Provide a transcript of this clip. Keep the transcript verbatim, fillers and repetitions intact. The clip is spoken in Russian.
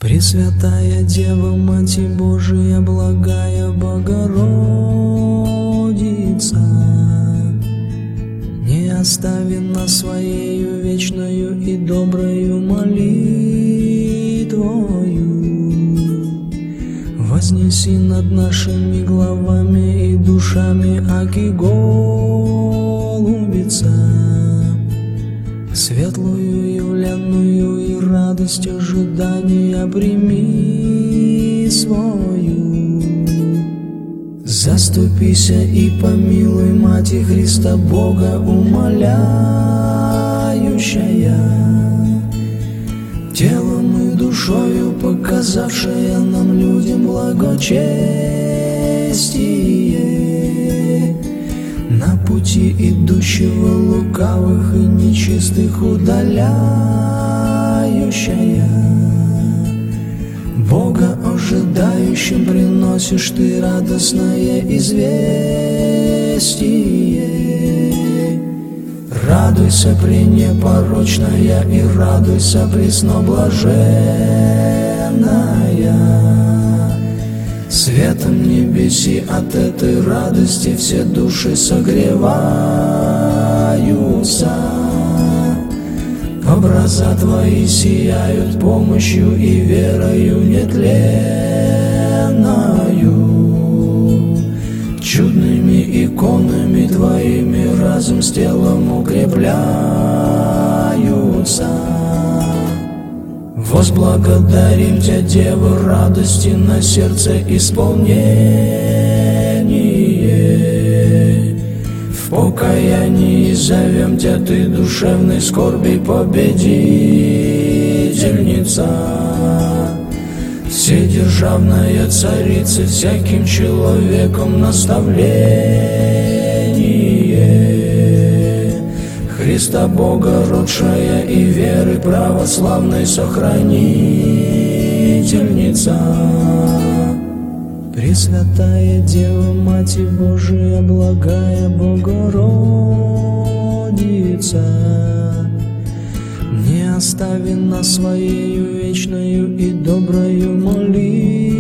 Пресвятая Дева, Мать Божия, благая Богородица, не остави нас своею вечною и доброю молитвою. Вознеси над нашими главами и душами, аки голубица, светлую явленную и радость ожидания прими свою. Заступися и помилуй, Мати Христа Бога умоляющая, телом и душою показавшая нам людям благочестие, на пути идущего лукавых и нечистых удаляющая. Бога ожидающим приносишь ты радостное известие. Радуйся, пренепорочная, и радуйся, пресноблаженная. Светом небеси от этой радости все души согреваются. Образа твои сияют помощью и верою нетленною. Чудными иконами твоими разум с телом укрепляются. Возблагодарим Тебя, Дева, радости на сердце исполнение. В покаянии зовем Тебя, Ты душевной скорби победительница, вседержавная царица, всяким человеком наставление. Христа Бога родшая и веры православной сохранительница. Пресвятая Дева, Мать Божия, благая Богородица, не остави нас своею вечною и доброю молитвою.